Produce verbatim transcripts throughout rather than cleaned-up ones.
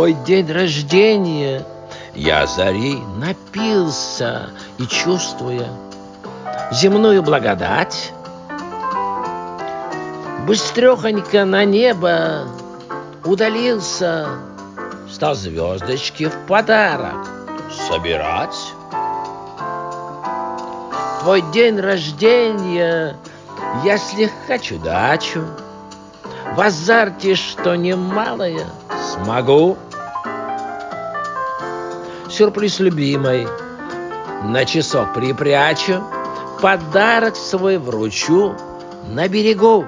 твой день рождения я зари напился и, чувствуя земную благодать, быстрехонько на небо удалился, стал звездочки в подарок собирать. Твой день рождения я слегка чудачу, в азарте, что немалое смогу. Сюрприз любимой на часок припрячу, подарок свой вручу на берегу.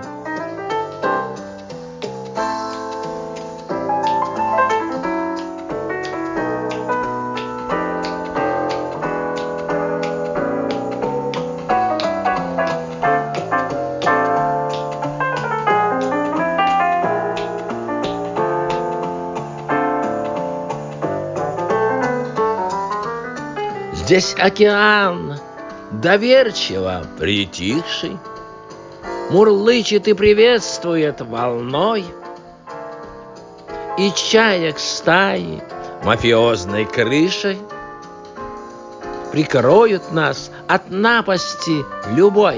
Здесь океан, доверчиво притихший, мурлычет и приветствует волной, и чаек стаи мафиозной крышей прикроют нас от напасти любой.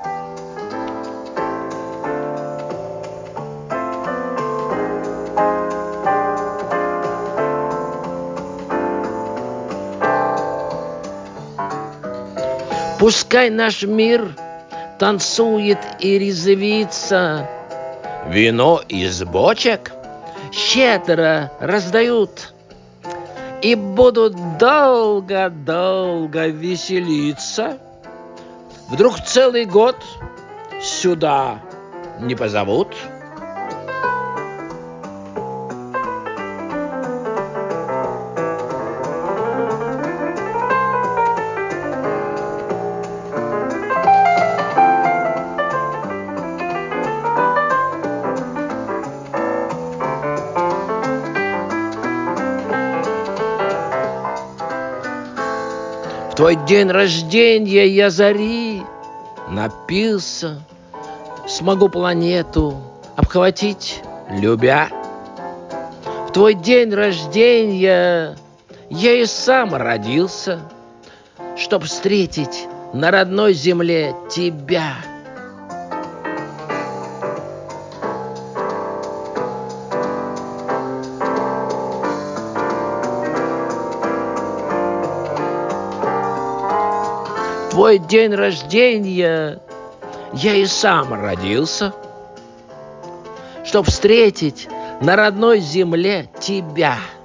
Пускай наш мир танцует и резвится, вино из бочек щедро раздают, и будут долго-долго веселиться. Вдруг целый год сюда не позовут. В твой день рождения я зари напился, смогу планету обхватить, любя. В твой день рождения я и сам родился, чтоб встретить на родной земле тебя. В твой день рождения я и сам родился, чтоб встретить на родной земле тебя.